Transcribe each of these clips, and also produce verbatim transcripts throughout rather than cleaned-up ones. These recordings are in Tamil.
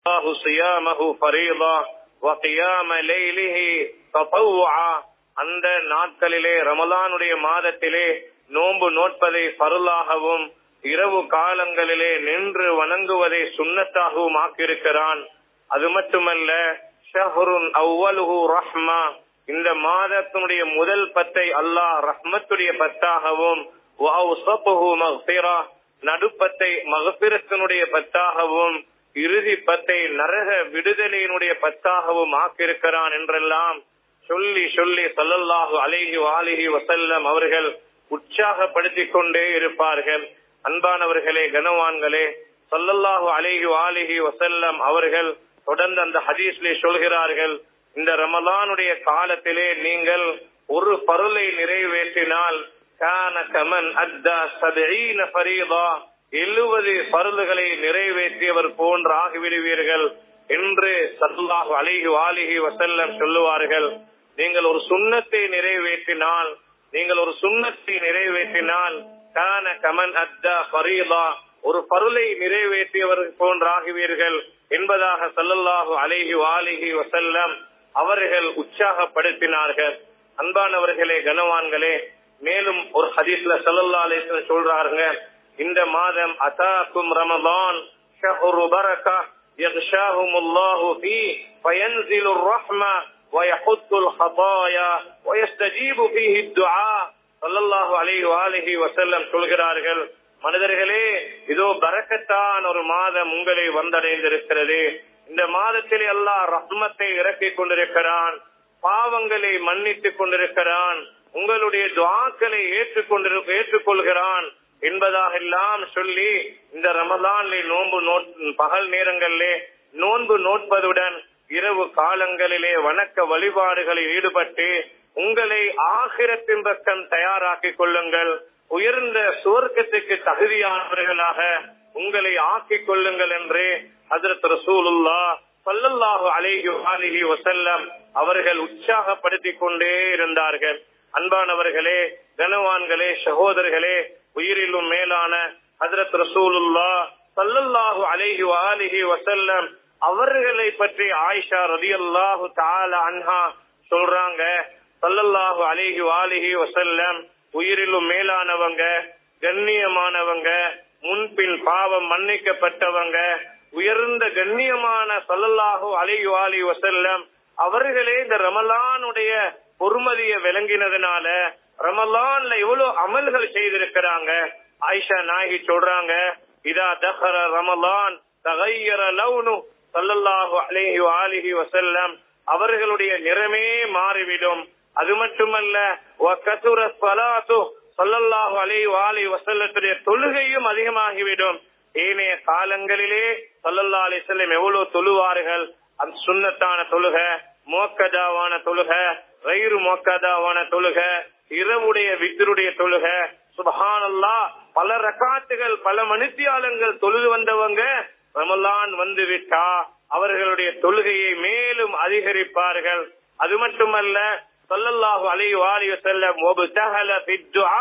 சியாமஹு ஃபரீதா வ கியாம லைலிஹி ததவ்வுஆ. அந்த நாட்களிலே ரமலானுடைய மாதத்திலே நோன்பு நோட்பதை ஃபர்லாகவும் இரவு காலங்களிலே நின்று வணங்குவதை சுன்னத்தாகவும் ஆக்கியிருக்கிறான். அது மட்டுமல்ல, ஷஹ்ருன் அவ்வலுஹு ரஹ்மா, இந்த மாதத்தினுடைய முதல் பத்தை அல்லாஹ் ரஹ்மத்துடைய பத்தாகவும் வ அவ்ஸதுஹு மக்ஃபிரா, நடுப்பத்தை மக்ஃபிரத்தினுடைய பத்தாகவும் இறுதி பத்தை நரக விடுதலையினுடைய பத்தாகவும் ஆக்கியிருக்கிறான் என்றெல்லாம் சொல்லி சொல்லி ஸல்லல்லாஹு அலைஹி வஆலிஹி வஸல்லம் அவர்கள் உற்சாகப்படுத்திக் கொண்டே இருப்பார்கள். அன்பானவர்களே, கனவான்களே, ஸல்லல்லாஹு அலைஹி வஆலிஹி வஸல்லம் அவர்கள் தொடர்ந்து அந்த ஹதீஸ்லே சொல்கிறார்கள், இந்த ரமலானுடைய காலத்திலே நீங்கள் ஒரு பருளை நிறைவேற்றினால் கான கமன் அத்தா சபீன ஃபரீதா, எழுபது பருளுகளை நிறைவேற்றியவர் போன்று ஆகிவிடுவீர்கள் என்று ஸல்லல்லாஹு அலைஹி வஆலிஹி வஸல்லம் சொல்லுவார்கள். நீங்கள் ஒரு சுன்னத்தை நிறைவேற்றினால் நீங்கள் ஒரு சுன்னத்தை நிறைவேற்றினால் கான கமன் அத்தா ஃபரீதா, ஒரு பருளை நிறைவேற்றியவர் போன்று ஆகுவீர்கள் என்பதாக ஸல்லல்லாஹு அலைஹி வஆலிஹி வஸல்லம் அவர்கள் உற்சாகப்படுத்தினார்கள். அன்பானவர்களே, கனவான்களே, மேலும் ஒரு ஹதீஸ்ல ஸல்லல்லாஹு அலைஹி வஸல்லம் சொல்றாங்க, இந்த மாதம் அதாக்கும் ரமலான் ஷஹ்ரு பரக்கா யக்ஷாஹுமுல்லாஹு ஃபீ ஃபயன்ஸிலுர் ரஹ்மா வயஹுத்துல் ஹதாயா வயஸ்தஜீபு ஃபீஹி துஆ. ஸல்லல்லாஹு அலைஹி வஆலிஹி வஸல்லம் சொல்கிறார்கள், மனிதர்களே, இதோ பரக்கத்தான ஒரு மாதம் உங்களை வந்தடைந்திருக்கிறது. இந்த மாதத்திலே அல்லாஹ் ரஹ்மத்தை இறக்கிக் கொண்டிருக்கிறான், பாவங்களை மன்னித்துக் கொண்டிருக்கிறான், உங்களுடைய துஆக்களை ஏற்றுக்கொண்டு ஏற்றுக்கொள்கிறான் என்பதாக எல்லாம் சொல்லி இந்த ரமலானிலே நோன்பு நோட் பகல் நேரங்களிலே நோன்பு நோட்பதுடன் இரவு காலங்களிலே வணக்க வழிபாடுகளில் ஈடுபட்டு உங்களை ஆகிரத்தின் பக்கம் தயாராக்கிக் கொள்ளுங்கள், உயர்ந்த சுவர்க்கத்துக்கு தகுதியானவர்களாக உங்களை ஆக்கிக் கொள்ளுங்கள் என்று ஹஜ்ரத் ரசூலுல்லாஹ் ஸல்லல்லாஹு அலைஹி வஆலிஹி வஸல்லம் அவர்கள் உற்சாகப்படுத்திக் கொண்டே இருந்தார்கள். அன்பானவர்களே, கனவான்களே, சகோதரர்களே, உயிரிலும் மேலான ஹஜ்ரத் ரசூலுல்லாஹ் ஸல்லல்லாஹு அலைஹி வஆலிஹி வஸல்லம் அவர்களை பற்றி ஆயிஷா ரலியல்லாஹு தஆலா அன்ஹா சொல்றாங்க, ஸல்லல்லாஹு அலைஹி வஆலிஹி வஸல்லம் உயிரிலும் மேலானவங்க, கண்ணியமானவங்க, முன்பின் பாவம் மன்னிக்கப்பட்டவங்க, உயர்ந்த கண்ணியமான ஸல்லல்லாஹு அலைஹி வஆலிஹி வஸல்லம் அவர்களே இந்த ரமலானுடைய பொறுமதிய விளங்கினதுனால ரமலான்ல எவ்வளவு அமல்கள் செய்திருக்கிறாங்க. ஆயிஷா நாயகி சொல்றாங்க, இதா தஹர ரமலான் தகய்யர லவ்னு, ஸல்லல்லாஹு அலைஹி வஆலிஹி வஸல்லம் அவர்களுடைய நிறமே மாறிவிடும். அது மட்டுமல்ல, வகதுர ஸலாத்து, ஸல்லல்லாஹு அலைஹி வஆலிஹி வஸல்லத்துடைய தொழுகையும் அதிகமாகிவிடும். ஏனைய காலங்களிலே ஸல்லல்லாஹு அலைஹி வஸல்லம் எவ்வளவு தொழுவார்கள், அந்த சுன்னத்தான தொழுக, முஅக்கதாவான தொழுக, கைரு முஅக்கதாவான தொழுக, இரவுடைய வித்ருடைய தொழுக, சுப்ஹானல்லாஹ், பல ரக்காத்துகள் பல மணித்தியாலங்கள் தொழுது வந்தவங்க ரமலான் வந்து விட்டா அவர்களுடைய தொழுகையை மேலும் அதிகரிப்பார்கள். அது மட்டுமல்ல, ஸல்லல்லாஹு அலைஹி வஸல்லம் வபதஹல பித்துஆ,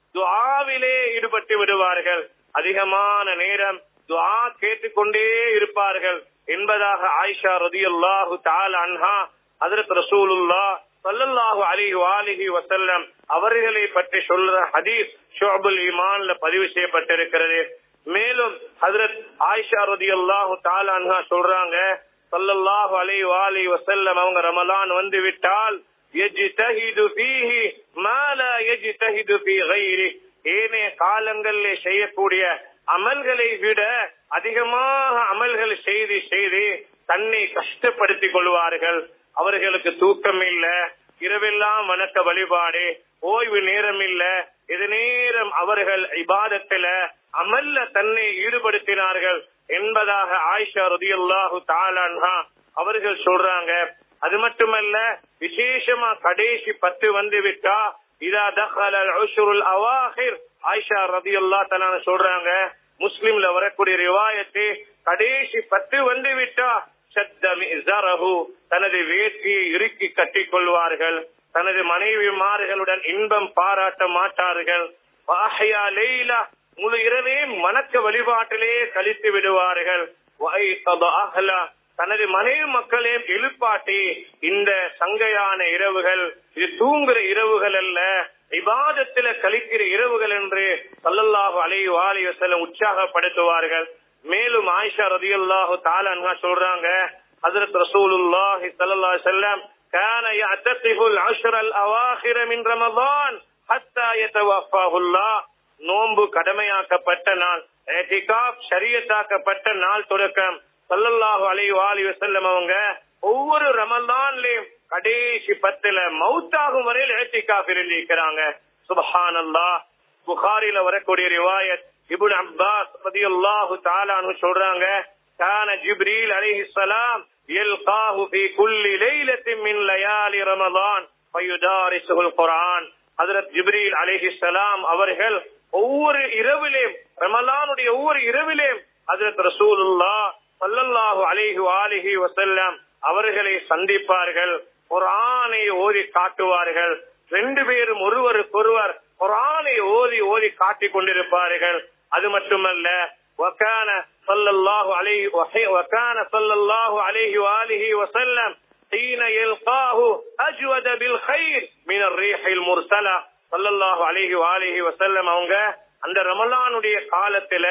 துஆவிலே ஈடுபட்டு விடுவார்கள். அதிகமான நேரம் துஆ கேட்டுக்கொண்டே இருப்பார்கள் என்பதாக ஆயிஷா ரலியல்லாஹு தஆலா அன்ஹா ஹஜ்ரத் ரசூலுல்லாஹ் ஸல்லல்லாஹு அலைஹி வஆலிஹி வஸல்லம் அவர்களை பற்றி சொல்ற ஹதீஸ் ஷுஅபுல் ஈமான்ல பதிவு செய்யப்பட்டிருக்கிறது. மேலும் ஹஜ்ரத் ஆயிஷா ரலியல்லாஹு தஆலா அன்ஹா சொல்றாங்க, ஸல்லல்லாஹு அலைஹி வஆலிஹி வஸல்லம் அவங்க ரமலான் வந்து விட்டால் யஜ்தஹிது ஃபீஹி மா லா யஜ்தஹிது ஃபீ கைரி, ஏனைய காலங்களிலே செய்யக்கூடிய அமல்களை விட அதிகமாக அமல்கள் செய்து செய்து தன்னை கஷ்டப்படுத்திக் கொள்வார்கள். அவர்களுக்கு தூக்கம் இல்ல, இரவெல்லாம் வணக்க வழிபாடு, ஓய்வு நேரம் இல்ல, இது நேரம் அவர்கள் இபாதத்தில அமல்ல தன்னை ஈடுபடுத்தினார்கள் என்பதாக ஆயிஷா ரலியல்லாஹு தஆலா அன்ஹா அவர்கள் சொல்றாங்க. அது மட்டுமல்ல, விசேஷமா கடைசி பத்து வந்து விட்டா இதா தഖல அல்-உஷ்ருல் அவாஹிர், ஆயிஷா ரலியல்லாஹு தஆலா சொல்றாங்க, முஸ்லிம்ல வரக்கூடிய ரிவாயத்து, கடைசி பத்து வந்து விட்டா ஷத்த மிஸரஹு, தனது வேட்டியை இறுக்கி கட்டிக் கொள்வார்கள், தனது மனைவிமார்களுடன் இன்பம் பாராட்ட மாட்டார்கள். முழு இரவே வணக்க வழிபாட்டிலே கழித்து விடுவார்கள். தனது மனைவி மக்களையும் எழுப்பாட்டி, இந்த சங்கையான இரவுகள் இது தூங்குற இரவுகள் அல்ல, இபாதத்தில கழிக்கிற இரவுகள் என்று ஸல்லல்லாஹு அலைஹி வஸல்லம் உற்சாகப்படுத்துவார்கள். மேலும் ஆயிஷா ரலியல்லாஹு தஆலா அன்ஹா சொல்றாங்க, ஹஜ்ரத் ரசூலுல்லாஹி ஸல்லல்லாஹு அலைஹி வஸல்லம் கான யஅதகிஃபுல் அஷ்ரல் அவாஹிர மின் ரமதான் ஹத்தா யதவஃபாஹுல்லாஹ். நோன்பு கடமையாக்கப்பட்ட நாள், இஅ்திகாஃப் ஷரியத்தாக்கப்பட்ட நாள் தொடக்கம் ஸல்லல்லாஹு அலைஹி வஸல்லம் அவங்க ஒவ்வொரு ரமலான்லயும் கடைசி பத்துல மௌத்தாகும் வரையில் இஅ்திகாஃப் இருந்திருக்கிறாங்க. சுப்ஹானல்லாஹ். புகாரில வரக்கூடிய ரிவாயத், இப்னு அப்பாஸ் ரலியல்லாஹு தஆலா அன்ஹு சொல்றாங்க, கான ஜிப்ரீல் அலைஹிஸ்ஸலாம் யல்காஹு ஃபீ குல்லி லைலத்தின் மின் லயாலி ரமலான் ஃபயுதாரிசுல் குர்ஆன். ஹஜ்ரத் ஜிப்ரீல் அலைஹிஸ்ஸலாம் அவர்கள் ஒவ்வொரு இரவிலேயும், ரமலானுடைய ஒவ்வொரு இரவிலேயும் ஹஜ்ரத் ரசூலுல்லாஹ் ஸல்லல்லாஹு அலைஹி வஆலிஹி வஸல்லம் அவர்களை சந்திப்பார்கள், குர்ஆனை ஓதி காட்டுவார்கள். ரெண்டு பேரும் ஒருவருக்கொருவர் குர்ஆனை ஓதி ஓதி காட்டிக் கொண்டிருப்பார்கள். அது மட்டுமல்ல, وكان صلى الله عليه وكان صلى الله عليه واله وسلم حين يلقاه اجود بالخير من الريح المرسله. صلى الله عليه واله وسلم அவங்க அந்த ரமலானுடைய காலத்துல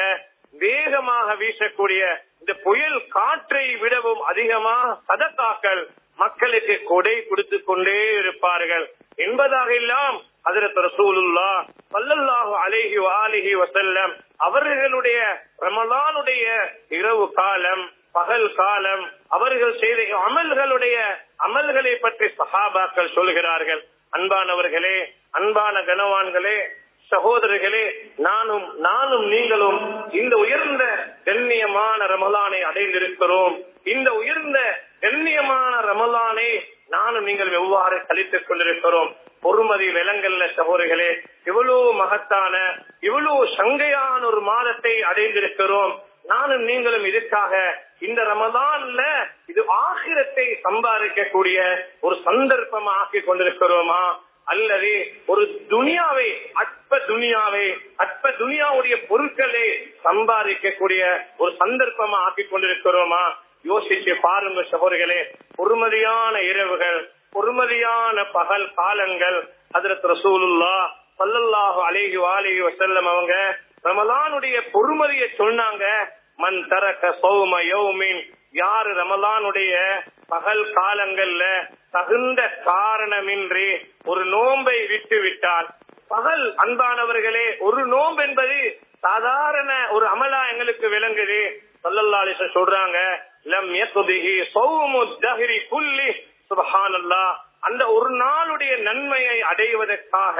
வேகமாக வீசக்கூடிய இந்த புயல் காற்றை விடவும் அதிகமாக சதகாக்கள் மக்களுக்கு கொடை கொடுத்து கொண்டே இருப்பார்கள் என்பதாக எல்லாம் ஹஜ்ரத் ரசூலுல்லாஹ் ஸல்லல்லாஹு அலைஹி வஆலிஹி வஸல்லம் அவர்களுடைய ரமலானுடைய இரவு காலம், பகல் காலம், அவர்கள் செய்த அமல்களுடைய அமல்களை பற்றி சஹாபாக்கள் சொல்கிறார்கள். அன்பானவர்களே, அன்பான கனவான்களே, சகோதரர்களே, நானும் நானும் நீங்களும் இந்த உயர்ந்த கண்ணியமான ரமலானை அடைந்திருக்கிறோம். இந்த உயர்ந்த கண்ணியமான ரமலானை நானும் நீங்கள் எவ்வாறு கழித்துக் கொண்டிருக்கிறோம்? பொறுமதி விலங்கல்ல சகோதரர்களே, இவ்வளவு மகத்தான, இவ்வளவு சங்கையான ஒரு மாதத்தை அடைந்திருக்கிறோம். நானும் நீங்களும் இதுக்காக இந்த ரமலான்ல இது ஆகிரத்தை சம்பாதிக்கக்கூடிய ஒரு சந்தர்ப்பமா ஆக்கி கொண்டிருக்கிறோமா, அல்லது ஒரு துனியாவை, அற்ப துனியாவை, அற்ப துனியாவுடைய பொருட்களை சம்பாதிக்கக்கூடிய ஒரு சந்தர்ப்பமா ஆக்கி கொண்டிருக்கிறோமா? யோசிச்சு பாருங்க சகோதரர்களே. பொறுமதியான இரவுகள், பொறுமதியான பகல் காலங்கள். ஹஜ்ரத் ரசூலுல்லாஹ் ஸல்லல்லாஹு அலைஹி வஆலிஹி வஸல்லம் அவங்க ரமலானுடைய பொறுமதியை சொன்னாங்க. மன் தரக ஸௌம யௌமின், யார் ரமலானுடைய பகல் காலங்கள்ல தகுந்த காரணமின்றி ஒரு நோன்பை விட்டு விட்டால், பகல் அன்பானவர்களே, ஒரு நோன்பு என்பது சாதாரண ஒரு அமலா எங்களுக்கு விளங்குது. ஸல்லல்லாஹு அலைஹி வஸல்லம் சொல்றாங்க, லம் யக்திஹி ஸௌமு தஹ்ரி குல்லி. சுப்ஹானல்லாஹ். அந்த ஒரு நாளுடைய நன்மையை அடைவதற்காக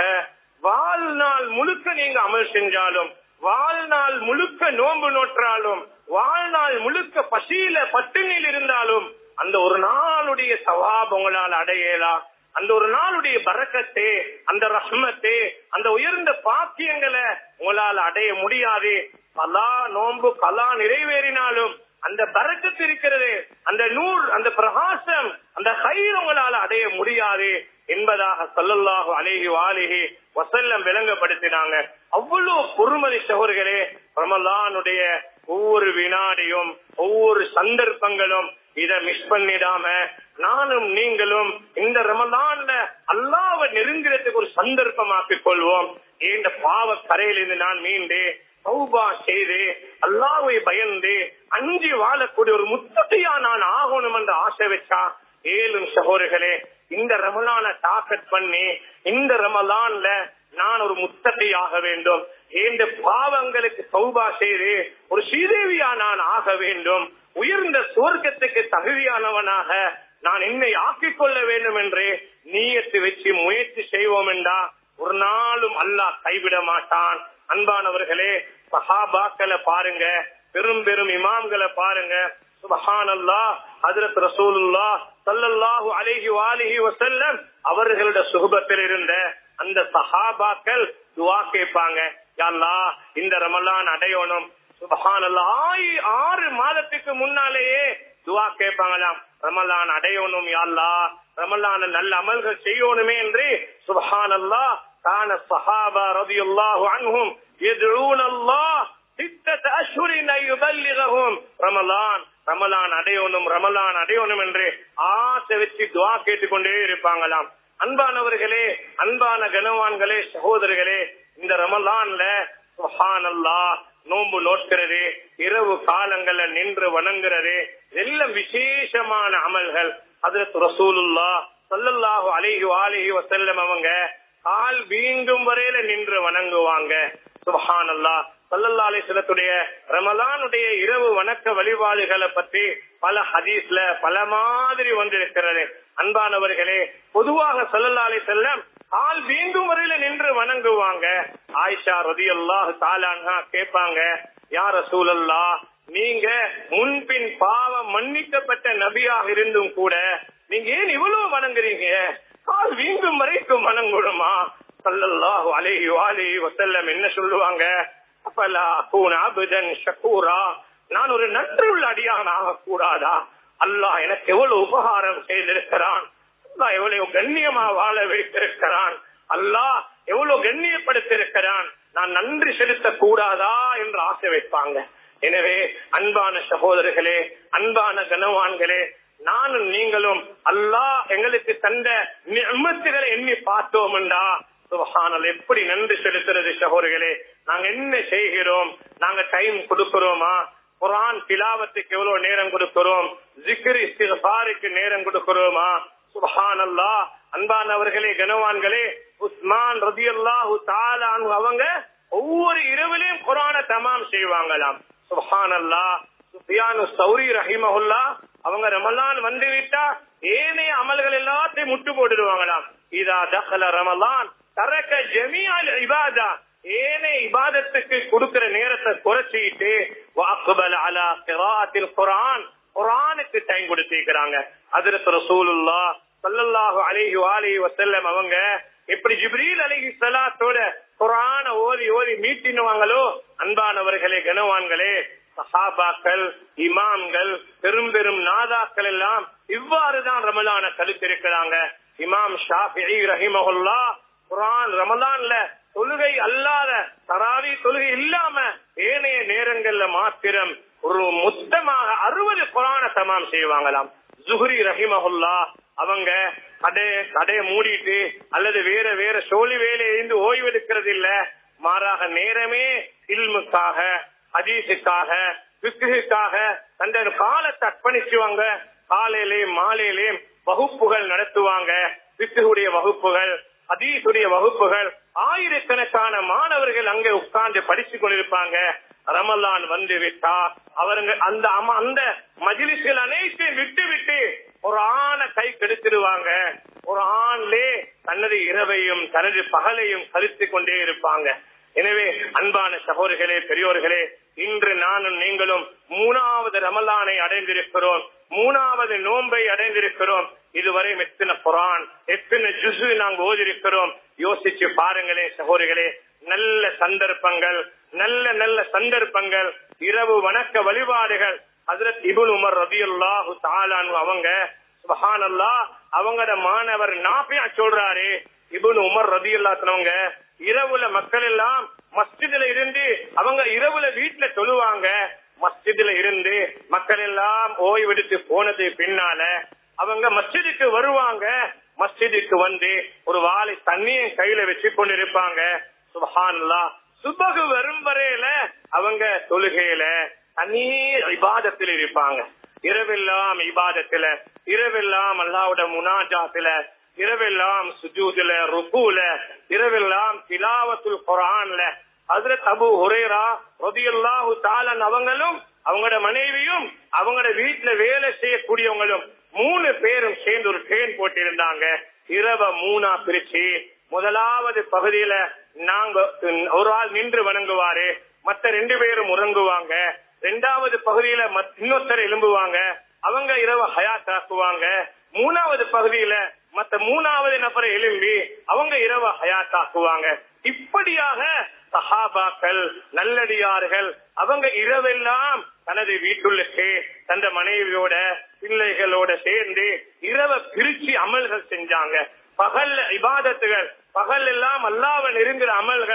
வாழ்நாள் முழுக்க நீங்க அமல் செஞ்சாலும், வாழ்நாள் முழுக்க நோன்பு நோற்றாலும், வாழ்நாள் முழுக்க பசியில பட்டினியில் இருந்தாலும் அந்த ஒரு நாளுடைய சவாப் உங்களால் அடையலாம். அந்த ஒரு நாளுடைய பரக்கத்தே, அந்த ரஹ்மத்தே, அந்த உயர்ந்த பாக்கியங்களை உங்களால் அடைய முடியாது. கலா நோன்பு கலா நிறைவேறினாலும் அந்த பரக்கத்து இருக்கிறது, அந்த நூல், அந்த பிரகாசம், அந்த கயிறு உங்களால் அடைய முடியாது என்பதாக ஸல்லல்லாஹு அலைஹி வஆலிஹி வஸல்லம் விளங்கப்படுத்தினாங்க. அவ்வளவு பொறுமதி சகோதரர்களே. ரமலானுடைய ஒவ்வொரு வினாடியும், ஒவ்வொரு சந்தர்ப்பங்களும் இத மிஸ் பண்ணிடாம நானும் நீங்களும் இந்த ரமலான்ல அல்லாஹ்வை நெருங்குறதுக்கு ஒரு சந்தர்ப்பமாக்கிக் கொள்வோம். இந்த பாவ கரையிலிருந்து நான் மீண்டு தௌபா செய்து அல்லாஹ்வை பயந்து அஞ்சி வாழக்கூடிய ஒரு முத்தகையா நான் ஆகணும் என்ற ஆசை வச்சா ஏழும் சகோதரர்களே, இந்த ரமலான டாக்கெட் பண்ணி இந்த ரமலான்ல நான் ஒரு முத்தகையாக வேண்டும், இந்த பாவங்களுக்கு தௌபா செய்து ஒரு ஸ்ரீதேவியா நான் ஆக வேண்டும், உயர்ந்த சுவர்க்கத்துக்கு தகுதியானவனாக நான் என்னை ஆக்கிக் கொள்ள வேண்டும் என்று நீயத்து வச்சு முயற்சி செய்வோம் என்றா ஒரு நாளும் அல்லாஹ் கைவிட மாட்டான். அன்பானவர்களே, சஹாபாக்களை பாருங்க, பெரும் பெரும் இமாம்களை பாருங்க. சுப்ஹானல்லாஹ். ஹஜ்ரத் ரசூலுல்லாஹ் ஸல்லல்லாஹு அலைஹி வஆலிஹி வஸல்லம் அவர்களுடைய சுஹபத்தில் இருந்த அந்த சஹாபாக்கள் துஆ கேட்பாங்க, யா அல்லாஹ் இந்த ரமலான் அடையணும். சுப்ஹானல்லாஹ். ஆறு மாதத்துக்கு முன்னாலேயே துஆ கேட்பாங்களாம், ரமலான் அடையணும் யா அல்லாஹ், ரமலான் நல்ல அமல்கள் செய்யணுமே என்று. சுப்ஹானல்லாஹ். கான ஸஹாபா ரலியல்லாஹு அன்ஹும் யதுஊன அல்லாஹ் சித்தத் அஷ்ஹுரின் யுபல்லிகஹும் ரமலான், ரமலான் அடையணும் ரமலான் அடையணும் என்று ஆசை வச்சு துஆ கேட்டுக்கொண்டே இருப்பாங்களாம். அன்பானவர்களே, அன்பான கனவான்களே, சகோதரர்களே, இந்த ரமலான்ல சுப்ஹானல்லாஹ் நோன்பு நோக்கிறது, இரவு காலங்கள்ல நின்று வணங்குறது, எல்லாம் விசேஷமான அமல்கள். ஹஜ்ரத் ரசூலுல்லாஹ் ஸல்லல்லாஹு அலைஹி வஆலிஹி வஸல்லம் அவங்க கால் வீங்கும் வரையில நின்று வணங்குவாங்க. சுப்ஹானல்லாஹ். ஸல்லல்லாஹு அலைஹி வஸல்லத்துடைய ரமலானுடைய இரவு வணக்க வழிபாடுகளை பற்றி பல ஹதீஸ்ல பல மாதிரி வந்திருக்கிறது. அன்பானவர்களே, பொதுவாக ஸல்லல்லாஹு அலைஹி வஸல்லம் கால் வீங்கும் வரையில நின்று வணங்குவாங்க. ஆயிஷா ரலியல்லாஹு தஆலா அன்ஹா கேட்பாங்க, யா ரசூலல்லாஹ், நீங்க முன்பின் பாவம் மன்னிக்கப்பட்ட நபியாக இருந்தும் கூட நீங்க ஏன் இவ்வளவு வணங்குறீங்க? கால் வீங்கும் வரைக்கும் வணங்கணுமா? ஸல்லல்லாஹு அலைஹி வஆலிஹி வஸல்லம் என்ன சொல்லுவாங்க? அஃபலா அகூன அப்தன் ஷகூரா, நான் ஒரு நன்றியுள்ள அடியானாக கூடாதா? அல்லாஹ் எனக்கு எவ்வளவு உபகாரம் செய்திருக்கிறான், அல்லாஹ் எவ்வளவு கண்ணியமா வாழ வைத்திருக்கிறான், அல்லாஹ் எவ்வளவு கண்ணியப்படுத்திருக்கிறான், நான் நன்றி செலுத்த கூடாதா என்று ஆசை வைப்பாங்க. எனவே அன்பான சகோதரர்களே, அன்பான கனவான்களே, நானும் நீங்களும் அல்லாஹ் எங்களுக்கு தந்த நிஅமத்துகளை எண்ணி பார்த்தோம் என்றா சுப்ஹானல்லாஹ் எப்படி நன்றி செலுத்துறது சகோதரர்களே? நாங்க என்ன செய்கிறோம்? நாங்க டைம் கொடுக்கிறோமா? குர்ஆன் திலாவத்துக்கு எவ்வளவு நேரம் கொடுக்கிறோம்? ஜிக்ர் இஸ்திக்ஃபாருக்கு நேரம் கொடுக்கிறோமா? சுப்ஹானல்லாஹ். அன்பானவர்களே, கனவான்களே, உஸ்மான் ரலியல்லாஹு தஆலா அன்ஹு அவங்க ஒவ்வொரு இரவிலையும் குர்ஆனை தமாம் செய்வாங்களாம். சுப்ஹானல்லாஹ். சுஃபியானு ஸௌரி ரஹிமஹுல்லாஹ் அவங்க ரமலான் வந்து விட்டா ஏனைய அமல்கள் எல்லாத்தையும் முட்டு போட்டுடுவாங்களாம். இதா தഖல ரமலான் தரக ஜமீஅல் இபாதா, ஏனைய இபாதத்துக்கு கொடுக்கிற நேரத்தை குறைச்சிட்டு வஅக்பல அலா கிராஅத்தில் குர்ஆன், குர்ஆனுக்கு டைம் கொடுத்திருக்காங்க. ஹஜ்ரத் ரசூலுல்லாஹ் ஸல்லல்லாஹு அலைஹி வஆலிஹி வஸல்லம் அவங்க எப்படி ஜிப்ரீல் அலைஹிஸ்ஸலாத்தோட குர்ஆனை ஓதி ஓதி மீட்டினுவாங்களோ, அன்பானவர்களே, கனவான்களே, சஹாபாக்கள், இமாம்கள், பெரும் பெரும் நாதாக்கள் எல்லாம் இவ்வாறுதான் ரமலான கழித்திருக்கிறாங்க. இமாம் ஷாஃபிஈ ரஹிமஹுல்லாஹ் குர்ஆன் ரமலான்ல தொழுகை அல்லாத தராவி தொழுகை இல்லாம ஏனைய நேரங்கள்ல மாத்திரம் ஒரு மொத்தமாக அறுபது குர்ஆனை தமாம் செய்வாங்களாம். ஜுஹ்ரி ரஹிமஹுல்லாஹ் அவங்க கடை கடையை மூடிட்டு அல்லது வேற வேற சோழி வேலையிலிருந்து ஓய்வு எடுக்கிறது இல்ல, மாறாக நேரமே இல்முக்காக, ஹதீஸுக்காக, ஃபிக்ஹுக்காக தன்னுடைய காலத்தை அர்ப்பணிச்சுவாங்க. காலையிலேயும் மாலையிலேயும் வகுப்புகள் நடத்துவாங்க. ஃபிக்ஹுடைய வகுப்புகள், ஹதீஸுடைய வகுப்புகள், ஆயிரக்கணக்கான மாணவர்கள் அங்கே உட்கார்ந்து படிச்சு கொண்டிருப்பாங்க. ரமலான் வந்து விட்டா அவருங்க அந்த அந்த மஜ்லிஸ்கள் அனைத்தையும் விட்டு விட்டு ஒரு ஆணை கை கெடுத்துடுவாங்க. ஒரு ஆண்லே தனது இரவையும் தனது பகலையும் கழித்து கொண்டே இருப்பாங்க. எனவே அன்பான சகோதரர்களே, பெரியோர்களே, இன்று நானும் நீங்களும் மூணாவது ரமலானை அடைந்திருக்கிறோம், மூணாவது நோன்பை அடைந்திருக்கிறோம். இதுவரை எத்தனை குர்ஆன், எத்தனை ஜுஸு நாங்கள் ஓதிருக்கிறோம்? யோசிச்சு பாருங்களே சகோதரர்களே. நல்ல சந்தர்ப்பங்கள், நல்ல நல்ல சந்தர்ப்பங்கள், இரவு வணக்க வழிபாடுகள். ஹஜ்ரத் இப்னு உமர் ரலியல்லாஹு தஆலா அன்ஹு அவங்க சுப்ஹானல்லாஹ் அவங்களோட மாணவர் நாஃபியா சொல்றாரு, இப்னு உமர் ரலியல்லாஹு அன்ஹு இரவுல மக்கள் எல்லாம் மஸ்ஜிதுல இருந்து அவங்க இரவுல வீட்டுல தொழுவாங்க. மஸ்ஜிதுல இருந்து மக்கள் எல்லாம் ஓய்வெடுத்து போனது பின்னால அவங்க மஸ்ஜிதுக்கு வருவாங்க. மஸ்ஜிதுக்கு வந்து ஒரு வாளை தண்ணியை கையில வச்சு கொண்டு இருப்பாங்க. சுப்ஹானல்லாஹ். சுபஹ் வரும் வரையில அவங்க தொழுகையில தனி இபாதத்தில் இருப்பாங்க. இரவெல்லாம் இபாதத்துல, இரவெல்லாம் அல்லாஹ்வோட முனாஜாத்துல, இரவெல்லாம் சுஜூதுல, ருக்கூல, இரவெல்லாம் திலாவத்துல் குர்ஆன்ல. ஹஜ்ரத் அபூ ஹுரைரா ரலியல்லாஹு தஆலா அவங்களும் அவங்களோட மனைவியும் அவங்களோட வீட்டுல வேலை செய்யக்கூடியவங்களும் மூணு பேரும் சேர்ந்து ஒரு ட்ரெயின் போட்டிருந்தாங்க. இரவ மூணா பிரிச்சு முதலாவது பகுதியில நாங்க ஒரு ஆள் நின்று வணங்குவாரு, மற்ற ரெண்டு பேரும் உறங்குவாங்க. ரெண்டாவது பகுதியில இன்னொருத்தர் எழும்புவாங்க, அவங்க இரவு ஹயாத் ஆக்குவாங்க. மூணாவது பகுதியில மத்த மூணாவது நபரை எழும்பி அவங்க இரவு ஹயாத் ஆக்குவாங்க. இப்படியாக சஹாபாக்கள், நல்லடியார்கள் அவங்க இரவெல்லாம் தனது வீட்டுள்ளுக்கு தந்த மனைவியோட பிள்ளைகளோட சேர்ந்து இரவை பிரிச்சு அமல்கள் செஞ்சாங்க. பகல் இபாதத்துகள், பகல் எல்லாம் அல்லாஹ்வை நெருங்குற அமல்கள்,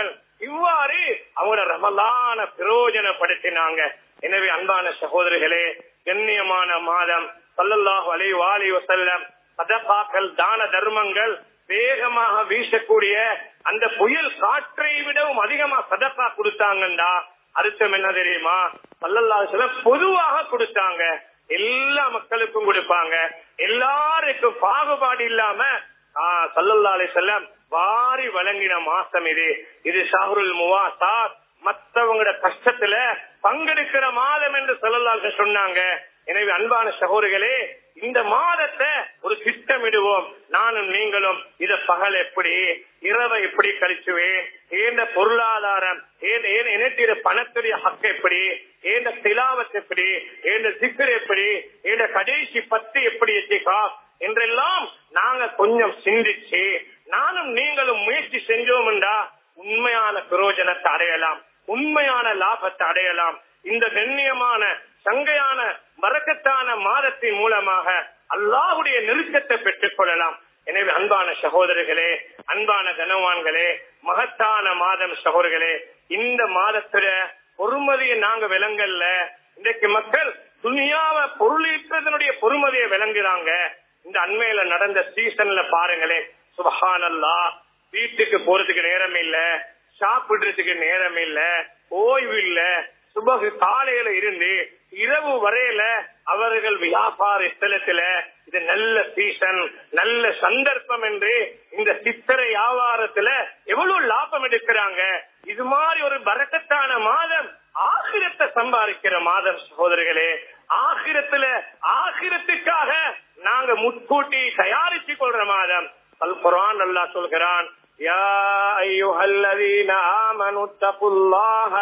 இவ்வாறு அவங்களோட ரமலான பிரயோஜனப்படுத்தினாங்க. எனவே அன்பான சகோதரர்களே, கண்ணியமான மாதம், ஸல்லல்லாஹு அலைஹி வஆலிஹி வஸல்லம் சதகாக்கள், தான தர்மங்கள் வேகமாக வீசக்கூடிய அந்த புயல் காற்றை விடவும் அதிகமா சதகா கொடுத்தாங்கண்டா அர்த்தம் என்ன தெரியுமா? ஸல்லல்லாஹு அலைஹி வஸல்லம் பொதுவாக கொடுத்தாங்க, எல்லா மக்களுக்கும் கொடுப்பாங்க, எல்லாருக்கும் பாகுபாடு இல்லாம ஸல்லல்லாஹு அலைஹி வஸல்லம் வாரி வழங்கின மாசம் இது. இது ஷஹ்ருல் முவாசாத், மற்றவங்களோட கஷ்டத்துல பங்கெடுக்கிற மாதம் என்று ஸல்லல்லாஹு அலைஹி வஸல்லம் சொன்னாங்க. எனவே அன்பான சகோதரர்களே, இந்த மாதத்தை ஒரு திட்டமிடுவோம். நானும் நீங்களும் இத பகல் எப்படி, இரவை எப்படி கழிச்சுவேன், ஏந்த பொருளாதாரம், ஏந்த பணத்துடைய ஹக்கு எப்படி, ஏந்த திலாவத் எப்படி, ஏந்த சிக்கர் எப்படி, ஏந்த கடைசி பத்து எப்படி எத்திக்கா என்றெல்லாம் நாங்க கொஞ்சம் சிந்திச்சு நானும் நீங்களும் முயற்சி செஞ்சோம் என்றா உண்மையான பிரயோஜனத்தை அடையலாம், உண்மையான லாபத்தை அடையலாம். இந்த கண்ணியமான சங்கையான பரக்கத்தான மாதத்தின் மூலமாக அல்லாஹ்வுடைய நெருக்கத்தை பெற்றுக் கொள்ளலாம். எனவே அன்பான சகோதரர்களே, அன்பான கனவான்களே, மகத்தான மாதம் சகோதரர்களே, இந்த மாதத்துல பொறுமதியை நாங்க விளங்கல்ல. இன்றைக்கு மக்கள் துணியாவை பொருளீற்றதனுடைய பொறுமதியை விளங்குறாங்க. இந்த அண்மையில நடந்த சீசன்ல பாருங்களேன், சுப்ஹானல்லாஹ், வீட்டுக்கு போறதுக்கு நேரம் இல்ல, சாப்பிடுறதுக்கு நேரம் இல்ல, ஓய்வு இல்ல, சுபகு காலையில இருந்து இரவு வரையில அவர்கள் வியாபார ஸ்தலத்துல இது நல்ல சீசன், நல்ல சந்தர்ப்பம் என்று இந்த சித்திரை வியாபாரத்துல எவ்வளவு லாபம் எடுக்கிறாங்க. இது மாதிரி ஒரு பரக்கத்தான மாதம், ஆகிரத்தை சம்பாதிக்கிற மாதம் சகோதரர்களே. ஆகிரத்துல ஆகிரத்துக்காக நாங்க முன்கூட்டி தயாரிச்சு கொள்ற மாதம். அல் குர்ஆன் அல்லாஹ் சொல்கிறான், யா அய்யுஹல்லதீன ஆமனு தகுல்லாஹ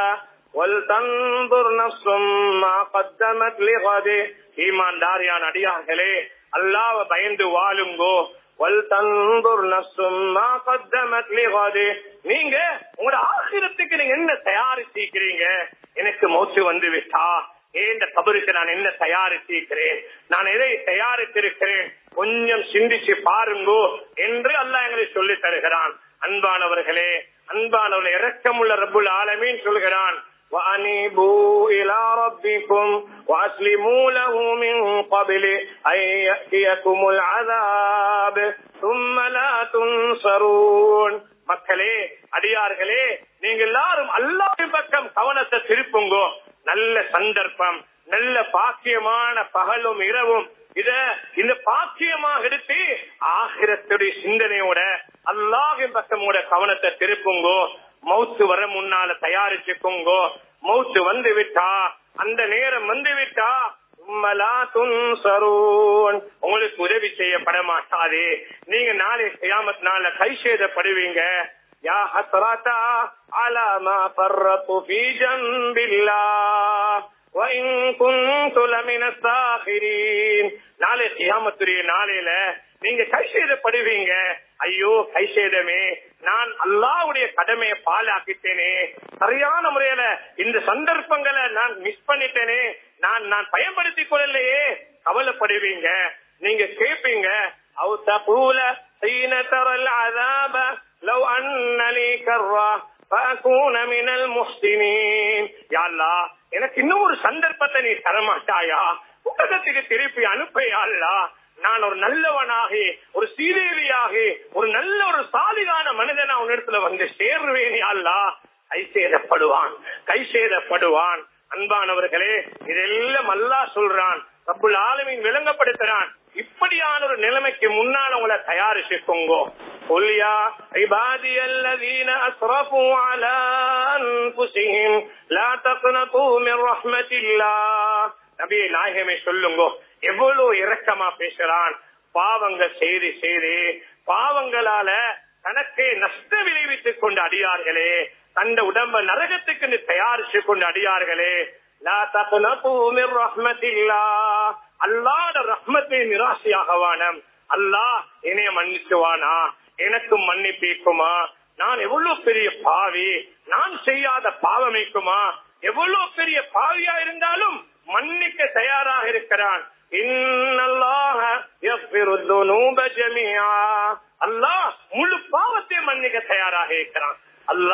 வல்தன்துர் நஃப்ஸும் மா கத்தமத் லிகத். ஈமான்தாரியான அடியார்களே, அல்லாஹ்வை பயந்து வாழுங்கோ. வல்தன்துர் நஃப்ஸும் மா கத்தமத் லிகத். நீங்க உங்க ஆகிரத்துக்கு நீங்க என்ன தயாரிச்சிருக்கீங்க? எனக்கு மௌத் வந்து விட்டா இந்த கபருக்கு நான் என்ன தயாரித்திருக்கிறேன், நான் எதை தயாரித்திருக்கிறேன், கொஞ்சம் சிந்திச்சு பாருங்கோ என்று அல்லாஹ் எங்களை சொல்லி தருகிறான். அன்பானவர்களே, அன்பானவர்களே, இரக்கமுள்ள ரப்புல் ஆலமீன் சொல்கிறான், وَأَنِيبُوا إِلَى رَبِّكُمْ وَأَسْلِمُوا لَهُ مِنْ قَبْلِ أَنْ يَأْتِيَكُمُ الْعَذَابُ ثُمَّ لَا تُنْصَرُونَ. மக்களே, அடியார்களே, நீங்க எல்லாரும் அல்லாஹ்வின் பக்கம் கவனத்தை திருப்புங்கோ. நல்ல சந்தர்ப்பம், நல்ல பாக்கியமான பகலும் இரவும், இத இந்த பாக்கியமாக எடுத்து ஆகிரத்துடைய சிந்தனையோட அல்லாஹ்வின் பக்கமோட கவனத்தை திருப்புங்கோ. மௌத்து வர முன்னால தயாரிச்சுக்கோங்கோ. மௌத்து வந்து விட்டா, அந்த நேரம் வந்து விட்டா உங்களுக்கு உதவி செய்யப்பட மாட்டாது. நீங்க நாளை கியாமத் நாள்ல கை சேதப்படுவீங்க. யா ஹஸ்ரதா அலா மா ஃபர்ரது ஃபீ ஜன்பில்லாஹ் வ இன் குன்து லமின ஸாகிரீன். நாளை கியாமத்துடைய நாளையில நீங்க கை சேதப்படுவீங்க. ஐயோ கை சேதமே, நான் அல்லாஹ்வுடைய கடமையை பாலாக்கிட்டேனே, சரியான முறையில இந்த சந்தர்ப்பங்களை நான் மிஸ் பண்ணிட்டேனே, நான் நான் பயன்படுத்திக் கொள்ளலையே, கவலைப்படுவீங்க. நீங்க கேட்பீங்க, அவு தகூல ஹீன தரல் அஸாப லவ் அன்னலி கர்ரா ஃபஅகூன மினல் முஹ்சினீன். யா அல்லாஹ், எனக்கு இன்னும் ஒரு சந்தர்ப்பத்தை நீ தரமாட்டாயா? உலகத்துக்கு திருப்பி அனுப்பையா அல்லாஹ், நான் ஒரு நல்லவனாகி, ஒரு சீதேவியாகி, ஒரு நல்ல ஒரு சாலிதான மனிதனா உன்னிடத்துல வந்து சேருவேன். அல்லாஹ் கை சேதப்படுவான், கை சேதப்படுவான். அன்பானவர்களே, இதெல்லாம் அல்லாஹ் சொல்றான், ரப்புல் ஆலமீன் விளங்கப்படுத்துறான். இப்படியான ஒரு நிலைமைக்கு முன்னால் உங்களை தயாரிச்சுக்கோங்க. قُلْ يَا عِبَادِيَ الَّذِينَ أَسْرَفُوا عَلَى أَنفُسِهِمْ لَا تَقْنَطُوا مِنْ رَحْمَةِ اللَّهِ. நபியே நாயகமே சொல்லுங்க, எவ்வளவு இரக்கமா பேசுறான். பாவங்கள் செய்து செய்து பாவங்களால தனக்கே நஷ்ட விளைவித்துக் கொண்டு அடியார்களே, தந்த உடம்ப நரகத்துக்கு தயாரிச்சு கொண்டு அடியார்களே, லா தக்னது மின் ரஹ்மத்தில்லாஹ், அல்லாஹ்வுடைய ரஹ்மத்தை நிராசையாகவானம். அல்லாஹ் என்னைய மன்னிச்சுவானா, எனக்கும் மன்னிப்பிக்குமா? நான் எவ்வளவு பெரிய பாவி, நான் செய்யாத பாவமைக்குமா? எவ்வளவு பெரிய பாவியா இருந்தாலும் மன்னிக்க தயாராக இருக்கிறான். இன்னல்லாஹ யக்ஃபிரு ذுனூப ஜமீஆ, அல்லாஹ் முழு பாவத்தை மன்னிக்க தயாராக இருக்கிறான். அல்லாஹ்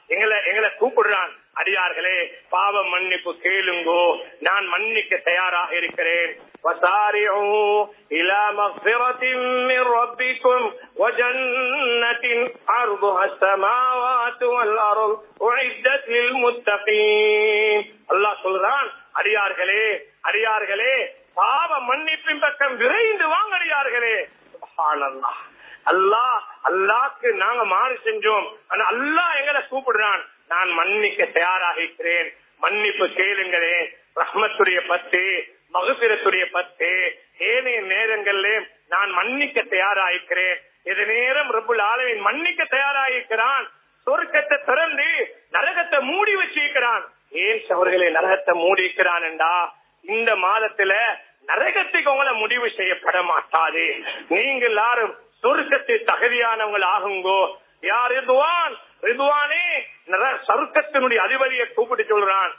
எங்களை எங்களை கூப்பிடுறான், அடியார்களே பாவ மன்னிப்பு கேளுங்கோ, நான் மன்னிக்க தயாராக இருக்கிறேன். وسارعوا إلى مغفرة من ربكم وجنة عرضها السماوات والأرض أعدت للمتقين. அல்லாஹ் சொல்றான், அடியார்களே அடியார்களே பாவ மன்னிப்பின் பக்கம் விரைந்து வாங்க அடியார்களே. சுப்ஹானல்லாஹ், அல்லாஹ் அல்லாஹ்க்கு நாங்க மாறு செஞ்சோம், ஆனா அல்லாஹ் எங்களை கூப்பிடுறான், நான் மன்னிக்க தயாராக இருக்கிறேன், மன்னிப்பு கேளுங்களே. ரஹ்மத்துடைய பத்து, மகபிரத்துடைய பத்து, ஏனைய நேரங்கள்ல நான் மன்னிக்க தயாராகிறேன். இது நேரம் ரப்புல் ஆலமீன் மன்னிக்க தயாராகிறான். சொர்க்கத்தை திறந்து நரகத்தை மூடி வச்சிருக்கிறான். ஏன் அவர்களை நரகத்தை மூடி இருக்கிறான் என்றா, இந்த மாதத்துல நரகத்துக்கு உங்களை முடிவு செய்யப்பட மாட்டாது. நீங்க எல்லாரும் சொர்க்கத்தை தகுதியானவங்கள் ஆகுங்கோ. யார் ரிதுவான், ரிதுவானே சொர்க்கத்தினுடைய அதிபதியை கூப்பிட்டு சொல்றான்,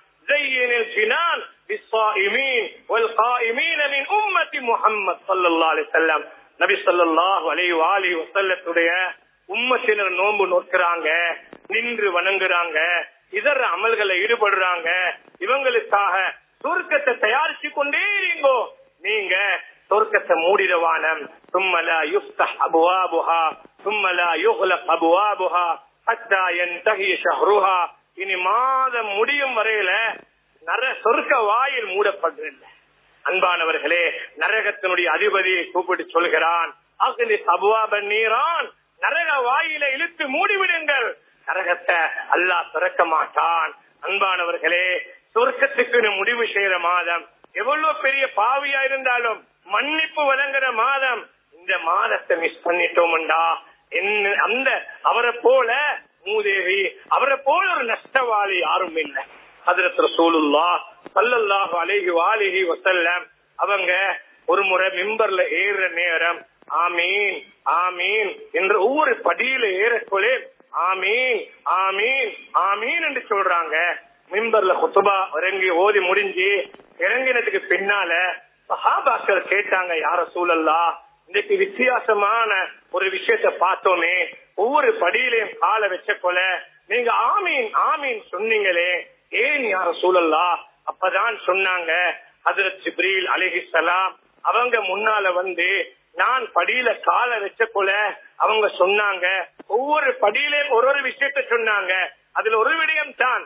நபி ஸல்லல்லாஹு அலைஹி வஸல்லத்துடைய உம்மத்தினர் நோன்பு நோக்குறாங்க, நின்று வணங்குறாங்க, இதர அமல்களை ஈடுபடுறாங்க. இவங்களுக்காக சொர்க்கத்தை தயாரிச்சு கொண்டே இருங்கோ. நீங்க சொர்க்கத்தை மூடிடவானம். சும்மலா யுஃப்தஹ் அபுவாபுஹா சும்மலா யுக்லக் அபுவாபுஹா ஹத்தா யன்தஹி ஷஹ்ருஹா. இனி மாதம் முடியும் வரையில நர சொர்க்க வாயில் மூடப்படுறதில்ல. அன்பானவர்களே, நரகத்தினுடைய அதிபதியை கூப்பிட்டு சொல்கிறான், அக்னி அபுவாபன் நீரான், நரக வாயில இழுத்து மூடிவிடுங்கள். நரகத்தை அல்லாஹ் திறக்க மாட்டான். அன்பானவர்களே, சொர்க்கத்துக்கு முடிவு செய்யற மாதம், எவ்வளவு பெரிய பாவியா இருந்தாலும் மன்னிப்பு வழங்குற மாதம். இந்த மாதத்தை மிஸ் பண்ணிட்டோம்டா, என்ன அந்த அவரை போல மூதேவி, அவரை போல ஒரு நஷ்டவாளி யாரும் இல்லை. ஹஜ்ரத் ரசூலுல்லாஹ் ஸல்லல்லாஹு அலைஹி வஆலிஹி வஸல்லம் அவங்க ஒரு முறை மிம்பர்ல ஏறுற நேரம் ஆமீன் ஆமீன் என்று ஒவ்வொரு படியில ஏறக்கொள்ளே ஆமீன் ஆமீன் ஆமீன் என்று சொல்றாங்க. மிம்பர்ல குத்துபா இறங்கி ஓதி முடிஞ்சு இறங்கினதுக்கு பின்னால சஹாபாக்கள் கேட்டாங்க, யா ரசூலல்லாஹ், இன்னைக்கு வித்தியாசமான ஒரு விஷயத்தை பார்த்தோமே, ஒவ்வொரு படியிலையும் கால வச்ச கொல நீங்க ஆமீன் ஆமீன் சொன்னீங்களே, ஏன் யா ரசூலல்லாஹ்? அப்பதான் சொன்னாங்க, ஹஜ்ரத் ஜிப்ரீல் அலைஹிஸ்ஸலாம் அவங்க முன்னால வந்து நான் படியில கால வச்ச கொல அவங்க சொன்னாங்க, ஒவ்வொரு படியிலையும் ஒரு ஒரு விஷயத்த சொன்னாங்க. அதுல ஒரு விடயம் தான்,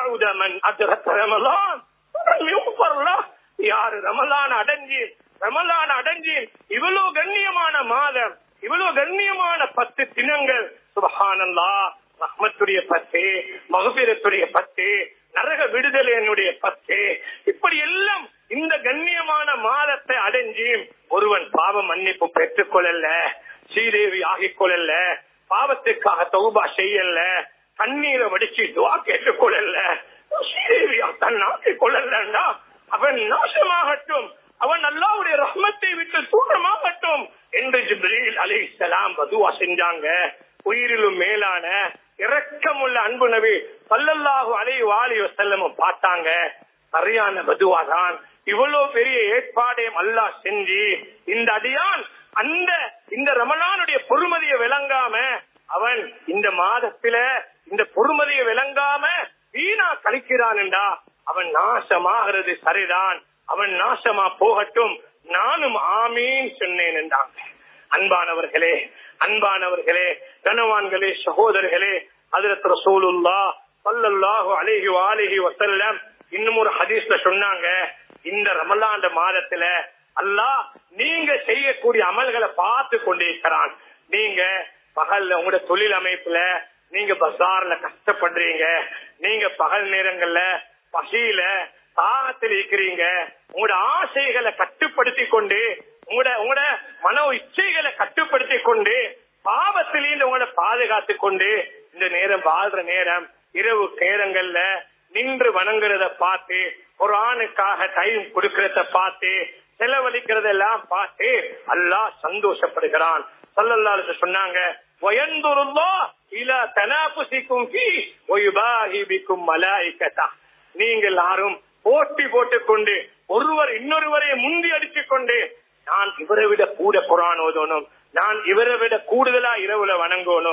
யாரு ரமலான் அடைஞ்சி ரமலான் அடைஞ்சி இவ்வளவு கண்ணியமான மாதம், இவ்வளவு கண்ணியமான பத்து தினங்கள், சுப்ஹானல்லாஹ், ரஹ்மத்துடைய பத்து, மக்ஃபிரத்துடைய பத்து, நரக விடுதலையினுடைய பத்து, இப்படி எல்லாம் இந்த கண்ணியமான மாதத்தை அடைஞ்சி ஒருவன் பாவ மன்னிப்பு பெற்றுக் கொள்ளல, ஸ்ரீதேவி ஆகிக் கொள்ளல, பாவத்துக்காக தௌபா செய்யல, கண்ணீரை வடிச்சு துவா கேட்டுக் கொள்ளல, ஸ்ரீதேவியா தன் ஆக்கிக் கொள்ளலன்னா அவன் நாசமாகட்டும், அவன் அல்லாஹ்வுடைய ரஹ்மத்தை விட்டு தூரமாகட்டும் என்று ஜிப்ரீல் அலைஹிஸ்ஸலாம் பதுவா செஞ்சாங்க. உயிரிலும் மேலான இரக்கமுள்ள அன்பு நபி ஸல்லல்லாஹு அலைஹி வஸல்லம் பார்த்தாங்க, சரியான பதுவா தான். இவ்வளவு பெரிய ஏற்பாடையும் அல்லாஹ் செஞ்சு இந்த அடியான் அந்த இந்த ரமலானுடைய பொறுமதியை விளங்காம அவன் இந்த மாதத்தில இந்த பொறுமதியை விளங்காம வீணா கழிக்கிறான் என்றா அவன் நாசமாகிறது சரிதான், அவன் நாசமா போகட்டும், நானும் ஆமீன் சொன்னேன் என்றாங்க. அன்பானவர்களே அன்பானவர்களே கனவான்களே, சகோதரர்களே, ஹஜ்ரத் ரசூலுல்லாஹ் ஸல்லல்லாஹு அலைஹி வஆலிஹி வஸல்லம் இன்னும் ஒரு ஹதீஸ்ல சொன்னாங்க, இந்த ரமலான் மாதத்துல அல்லாஹ் நீங்க செய்யக்கூடிய அமல்களை பார்த்து கொண்டிருக்கிறான். நீங்க பகல்ல உங்களோட தொழில் அமைப்புல நீங்க பஜார்ல கஷ்டப்படுறீங்க, நீங்க பகல் நேரங்கள்ல பசியில தாகத்தில் இருக்கிறீங்க, உங்களோட ஆசைகளை கட்டுப்படுத்தி கொண்டு உங்களோட உங்களோட மனோ இச்சைகளை கட்டுப்படுத்தி கொண்டு பாவத்திலிருந்து உங்களை பாதுகாத்து கொண்டு இந்த நேரம் வாழ்ற நேரம் இரவு நேரங்கள்ல நின்று வணங்குறத பார்த்து, ஒரு ஆணுக்காக டைம் கொடுக்கறத பார்த்து, செலவழிக்கிறதெல்லாம் பார்த்து அல்லாஹ் சந்தோஷப்படுகிறான். ஸல்லல்லாஹு அலைஹி வஸல்லம் சொன்னாங்க, வயன்துருல்லாஹ் இலா தனாஃபுசிக்கும் ஃபீ வயுபாஹி பிக்கும் மலாயிகதா. நீங்கள் யாரும் போட்டி போட்டுக் கொண்டு ஒருவர் இன்னொருவரை முந்தி அடித்துக் கொண்டு நான் இவரை விட கூட குர்ஆன் ஓதணும், நான் இவரை விட கூடுதலா இரவுல வணங்கணும்,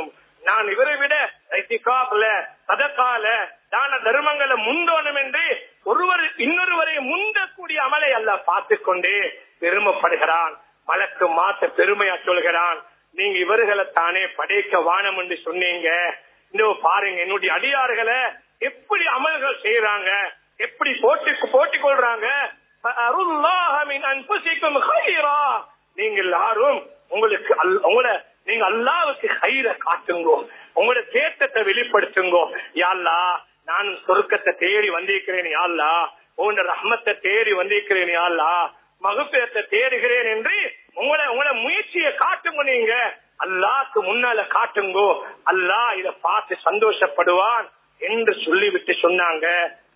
நான் இவரை விட இத்திகாஃப்ல சதகால தான தர்மங்களை முந்தோணும் என்று ஒருவர் இன்னொருவரை முந்தக்கூடிய அமலை அல்லாஹ் பார்த்து கொண்டே பெருமைப்படுகிறான். மலக்கு மாத்த பெருமையா சொல்கிறான், நீங்க இவர்களை தானே படைக்க வானம் என்று சொன்னீங்க. இன்னும் பாருங்க என்னுடைய அடியார்களை எப்படி அமல்கள் செய்யறாங்க, எப்படி போட்டி போட்டி கொள்றாங்க. நீங்க எல்லாரும் உங்களுக்கு உங்களை நீங்க அல்லாஹ்வுக்கு கைர காட்டுங்கோ, உங்களோட தேட்டத்தை வெளிப்படுத்துங்கோ. யா அல்லாஹ் நான் சொர்க்கத்தை தேடி வந்திருக்கிறேன், யா அல்லாஹ் உங்களோட ரஹ்மத்தை தேடி வந்திருக்கிறேன், யா அல்லாஹ் மகஃபிரத்தை தேடுகிறேன் என்று உங்களை உங்களோட முயற்சியை காட்டுங்க. நீங்க அல்லாஹ்க்கு முன்னால காட்டுங்கோ, அல்லாஹ் இத பார்த்து சந்தோஷப்படுவான் என்று சொல்லிவிட்டு சொன்னாங்க.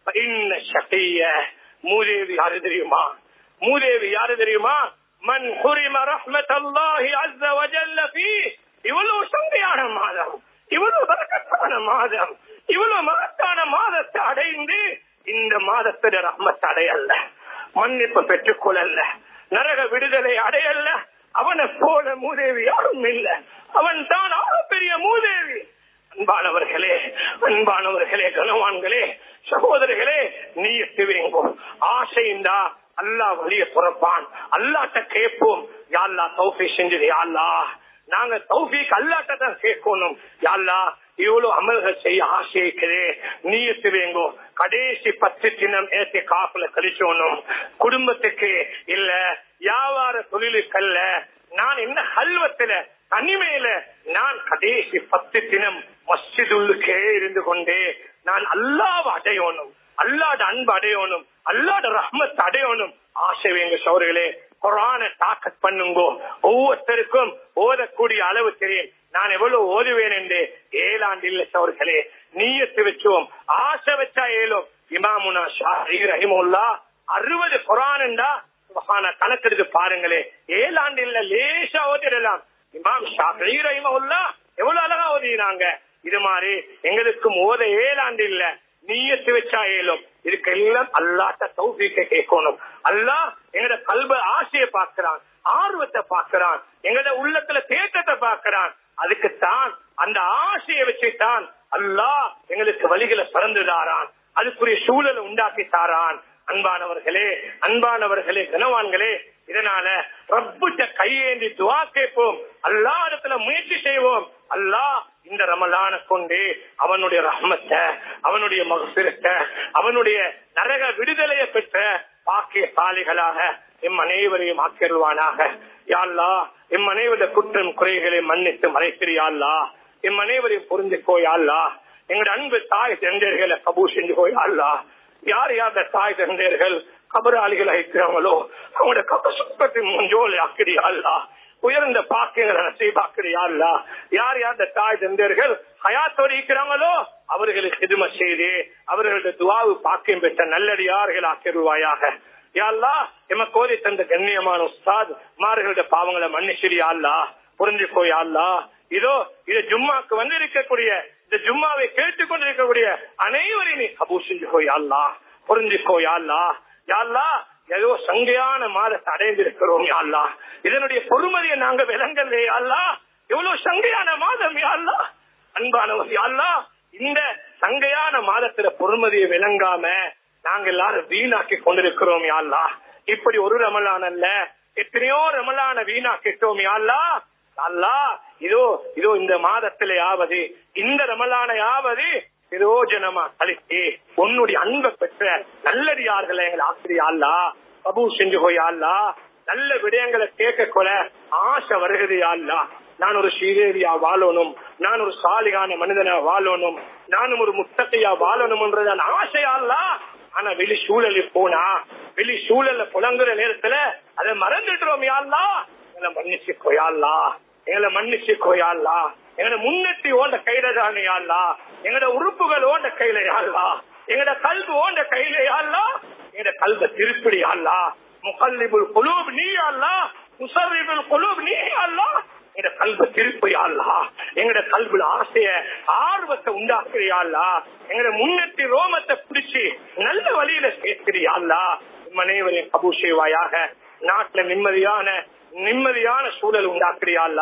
மூதேவி யாரு தெரியுமா? மூதேவி யாரு தெரியுமா? மன் ஹுரிம ரஹ்மத்தல்லாஹி அஸ்ஸ வஜல்ல ஃபீ. இவ்வளவு சங்கையான மாதம், இவ்வளவு பரக்கத்தான மாதம், இவ்வளவு மகத்தான மாதத்தை அடைந்து இந்த மாதத்திட ரஹ்மத் அடையல்ல, மன்னிப்பு பெற்றுக் கொள்ளல்ல, நரக விடுதலை அடையல்ல, அவனை போல மூதேவி யாரும் இல்லை. அவன் தான் பெரிய மூதேவி. அன்பானவர்களே, அன்பானவர்களே, கனவான்களே, சகோதரர்களே, நீ எட்டுவீங்கோ ஆசைண்டா அல்லாஹ் வழிய துறப்பான். அல்லாட்ட கேட்போம், யா அல்லாஹ் தௌஃபீக் செஞ்சது, யா அல்லாஹ் நாங்க தௌஃபீக் அல்லாட்ட தான் கேட்கணும். யா அல்லாஹ் இவ்வளவு அமல்கள் செய்ய ஆசைக்கிறே, நீ எட்டுவீங்கோ கடைசி பத்து தினம் ஏற்றி காப்புல கழிச்சோனும். குடும்பத்துக்கு இல்ல, வியாபார தொழிலுக்கல்ல, நான் என்ன கல்வத்துல தனிமையில நான் கடைசி பத்து தினம் மஸ்ஜிதுள்ளுக்கே இருந்து கொண்டே நான் அல்லாஹ் அடையணும், அல்லாட அன்பு அடையணும், அல்லாட ரஹ்மத் அடையணும் ஆசை வேங்க. சௌர்களே, குர்ஆனை தாக்கத் பண்ணுங்கோ. ஒவ்வொருத்தருக்கும் ஓதக்கூடிய அளவு தெரியும். நான் எவ்வளவு ஓதுவேன் என்று ஏழாண்டு இல்ல சௌர்களே, நீயத்து வச்சோம், ஆசை வச்சா ஏழும். இமாமுனா ஷாஃபி ரஹிமஹுல்லாஹ் அறுபது குர்ஆன்டா சுப்ஹான கணக்கெடுத்து பாருங்களே, ஏழாண்டு இல்ல லேசா ஓதிடலாம். இமாம் ஷாஃபி ரஹிமஹுல்லாஹ் எவ்வளவு அழகா ஓதினாங்க. இது மாதிரி எங்களுக்கும் ஓத ஏழாண்டு இல்ல, நீயத்து வச்சா ஏழும். இதுக்கெல்லாம் அல்லாஹ்ட்ட தௌஃபீக்கை கேட்கணும். அல்லாஹ் எங்கட கல்ப ஆசையை பார்க்கிறான், ஆர்வத்தை பார்க்கிறான், எங்கட உள்ளத்துல தேட்டத்தை பார்க்கிறான். அதுக்குத்தான் அந்த ஆசையை வச்சுத்தான் அல்லாஹ் எங்களுக்கு வழிகளை பறந்து தாரான், அதுக்குரிய சூழலை உண்டாக்கி தாரான். அன்பானவர்களே, அன்பானவர்களே, கனவான்களே, இதனால ரப்புட்ட கையேந்தி துவா கேட்போம், அல்லாஹ் இடத்துல முயற்சி செய்வோம். அல்லாஹ் இந்த ரமலான கொண்டு அவனுடைய ரஹ்மத்தை, அவனுடைய மக்ஃபிரத்தை, அவனுடைய நரக விடுதலையை பெற்ற பாக்கியசாலிகளாக எம் அனைவரையும் ஆக்கிடுவானாக. யா அல்லாஹ் எம் அனைவருடைய குற்றம் குறைகளை மன்னித்து மறைக்கிறியா அல்லாஹ், எம் அனைவரையும் புரிஞ்சுக்கோ யா அல்லாஹ். எங்களுடைய அன்பு தாய் தந்தையர்களை கபூல் செஞ்சுக்கோ யா அல்லாஹ். யார் யார் தாய் தந்தையர்கள் கபராளிகள் இருக்கிறாங்களோ அவங்களோட கப சுத்தத்தின் முஞ்சோலை ஆக்கிறியா அல்லாஹ், உயர்ந்த பாக்கியங்களை நசீபாக்கிறியா அல்லாஹ். யார் யார் தாய் தந்தையர்கள் ஹயாத்தோடு இருக்கிறாங்களோ அவர்களுக்கு எதுமை செய்து அவர்களுடைய துவாவு பாக்கியம் பெற்ற நல்லடியார்கள் ஆக்கிடுவாயாக. யா அல்லாஹ் எமக்கு கோரி தந்த கண்ணியமான உஸ்தாத் மார்களுடைய பாவங்களை மன்னிச்சிரியா அல்லாஹ், புரிஞ்சுக்கோ யா அல்லாஹ். இதோ இது ஜும்மாக்கு வந்து இருக்கக்கூடிய, இந்த ஜும்மாவை கேட்டுக் கொண்டிருக்கக்கூடிய அனைவரையும் நீ கபூல் செஞ்சுக்கோ யா அல்லாஹ், புரிஞ்சுக்கோ யா அல்லாஹ். யா அல்லாஹ் ஏதோ சங்கையான மாதத்தை அடைந்திருக்கிறோம் யா அல்லாஹ், இதனுடைய பொறுமதியை நாங்க விளங்கலே யா அல்லாஹ். எவ்வளவு சங்கையான மாதம் யா அல்லாஹ். அன்பானவர் யா அல்லாஹ், இந்த சங்கையான மாதத்துல பொறுமதியை விளங்காம நாங்க எல்லாரும் வீணாக்கி கொண்டிருக்கிறோம் யா அல்லாஹ். இப்படி ஒரு ரமலான் அல்ல, எத்தனையோ ரமலான வீணாக்கிட்டோம் யா அல்லாஹ். அல்லாஹ் இதோ இதோ இந்த மாதத்திலேயாவது, இந்த ரமலானையாவது பிரயோஜனமா கழித்து உன்னுடைய அன்பை பெற்ற நல்லடியார்களை எங்களை ஆசிரியா அல்லாஹ் கபூல் செஞ்சுக்கோ யா அல்லாஹ். நல்ல விடயங்களை கேட்க கொள்ள ஆசை வருகிறது யா அல்லாஹ். நான் ஒரு ஸ்ரீதேவியா வாழணும், நான் ஒரு சாலிகான மனிதனா வாழணும், நானும் ஒரு முத்தகையா வாழணும் என்றதான் ஆசையா அல்லாஹ். ஆனா வெளி சூழலில் போனா, வெளி சூழல்ல புலங்குற நேரத்துல அதை மறந்துடுறோம் யா அல்லாஹ். எங்களை மன்னிச்சுக்கோ யா அல்லாஹ், எங்களை மன்னிச்சுக்கோ யா அல்லாஹ். எங்களோட முன்னெட்டி ஓண்ட கையில தானே யா அல்லாஹ், எங்களோட உறுப்புகள் ஓண்ட கையில யா அல்லாஹ், எங்களோட கல்பு ஓண்ட கையில யா அல்லாஹ். எங்களோட கல்ப திருப்பிடி யா அல்லாஹ். முகல்லிபுல் குலூப் நீ யா அல்லாஹ், முஸர்ரிபுல் குலூப் நீ யா அல்லாஹ். எங்களோட கல்ப திருப்பி யா அல்லாஹ், எங்களோட கல்புல ஆசைய ஆர்வத்தை உண்டாக்குறியா அல்லாஹ். எங்களோட முன்னெட்டி ரோமத்தை பிடிச்சி நல்ல வழியில சேர்க்கிறியா அல்லாஹ். அனைவரையும் கபூல் செய்வாயாக. நாட்டுல நிம்மதியான நிம்மதியான சூழல் உண்டாக்குறியா அல்லாஹ்.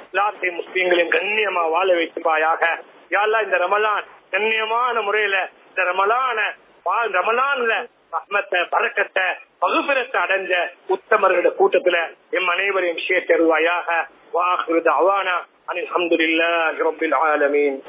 எல்லாத்தையும் முஸ்லீம்களையும் கண்ணியமா வாழ வைத்துப்பாயாக. யா அல்லாஹ் இந்த ரமலான் கண்ணியமான முறையில இந்த ரமலான ரமலான்ல ரஹ்மத்தை பரக்கத்தை மகுபிரத்தை அடைஞ்ச உத்தமர்களோட கூட்டத்துல எம் அனைவரையும் விஷயத்தை தருவாயாக. வாஹிரு தஅவானா அனில் ஹம்துலில்லாஹி ரப்பில் ஆலமீன்.